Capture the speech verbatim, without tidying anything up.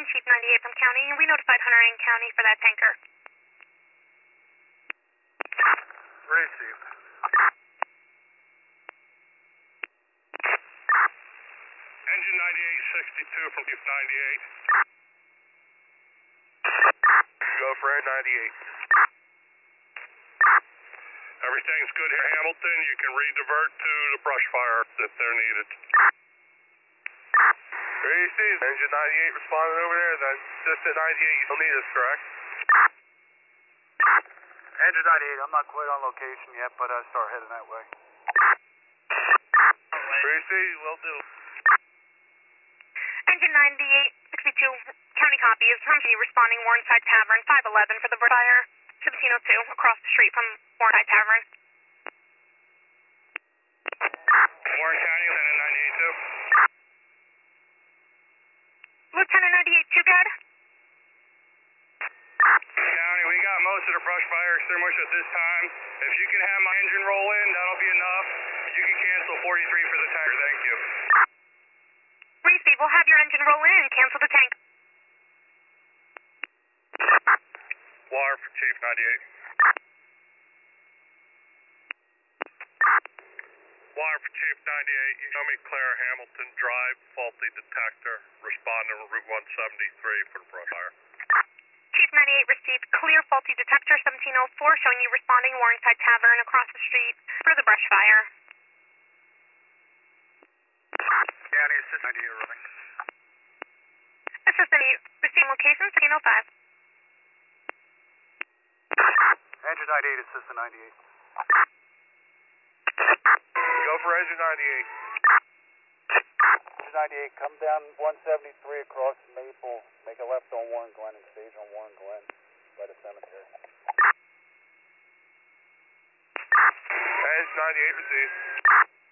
Chief ninety-eight from County. We notified Hunter and County for that tanker. Receive. Engine ninety-eight sixty-two from Chief ninety-eight. Go for N ninety-eight. Everything's good here, Hamilton. You can redivert to the brush fire if they're needed. Receive. Engine ninety-eight responding over there. Then Assistant ninety-eight, you still need us, correct? Engine ninety-eight, I'm not quite on location yet, but I'll start heading that way. Receive, will do. Engine ninety-eight sixty-two, County copy, is from you responding Warrenside Tavern, five eleven for the brush fire, seventeen oh two, across the street from Warrenside Tavern. Warren County, Lieutenant ninety-eight two. Lieutenant ninety-eight two, good? County, we got most of the brush fire extinguished at this time. If you can have my engine roll in, that'll be enough. You can cancel forty-three for the tanker, thank you. Receive, we'll have your engine roll in and cancel the tank. Wire for Chief ninety-eight. Wire for Chief ninety-eight, you show me Claire Hamilton Drive, faulty detector, responding to Route one seventy-three for the brush fire. Chief ninety-eight received clear faulty detector seventeen oh four, showing you responding Warrenside Tavern across the street for the brush fire. County, Assistant ninety-eight, running. Assistant receiving location seventeen oh five. Engine ninety-eight, Assistant ninety-eight. Go for Engine ninety-eight. Engine ninety-eight, come down one seventy-three across Maple, make a left on Warren Glen and stage on Warren Glen by the cemetery. Engine ninety-eight received.